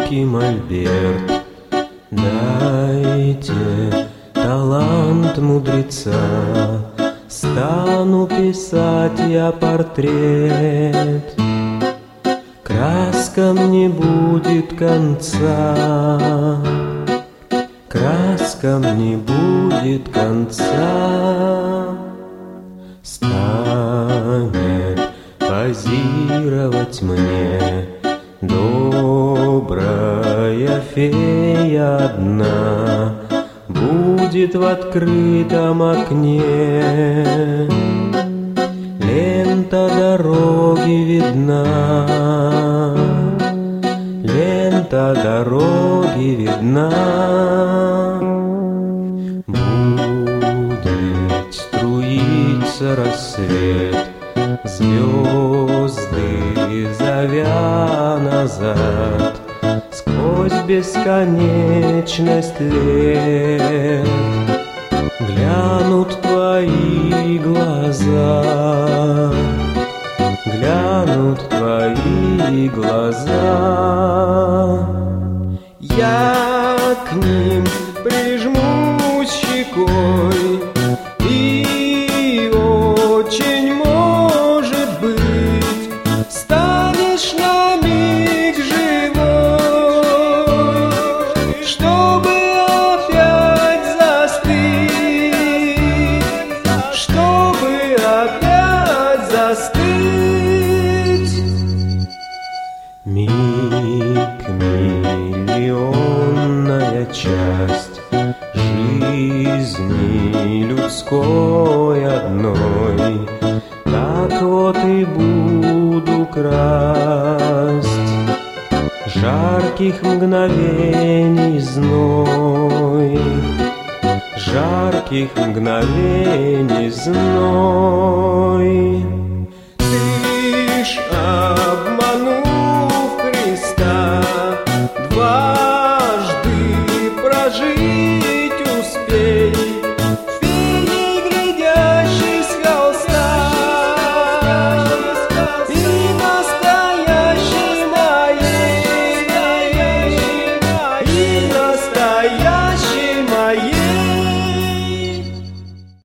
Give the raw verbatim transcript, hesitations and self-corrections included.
руки мольберт. Дайте талант мудреца, стану писать я портрет. Краскам не будет конца, краскам не будет конца. Станет позировать мне добрая фея одна, будет в открытом окне. Лента дороги видна, лента дороги видна. Будет струиться рассвет, звезды зовя назад, сквозь бесконечность лет глянут твои глаза, глянут твои глаза. Я к ним прижмусь щекой, и очень может быть станешь на миг живой, чтобы опять застыть, чтобы опять застыть. Миг, миллионная часть жизни людской одной, так вот и буду красть жарких мгновений зной, жарких мгновений зной.